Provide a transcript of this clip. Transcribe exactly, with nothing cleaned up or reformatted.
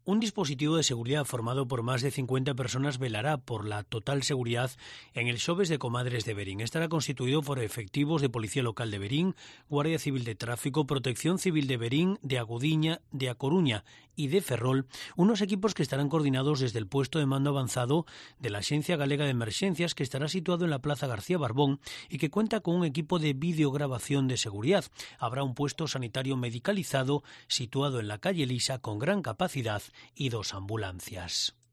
Un dispositivo de seguridad formado por más de cincuenta personas velará por la total seguridad en el Xoves de Comadres de Verín. Estará constituido por efectivos de Policía Local de Verín, Guardia Civil de Tráfico, Protección Civil de Verín, de Agudiña, de A Coruña y de Ferrol, unos equipos que estarán coordinados desde el puesto de mando avanzado de la Axencia Galega de Emerxencias, que estará situado en la Plaza García Barbón y que cuenta con un equipo de videograbación de seguridad. Habrá un puesto sanitario medicalizado situado en la calle Lisa con gran capacidad y dos ambulancias.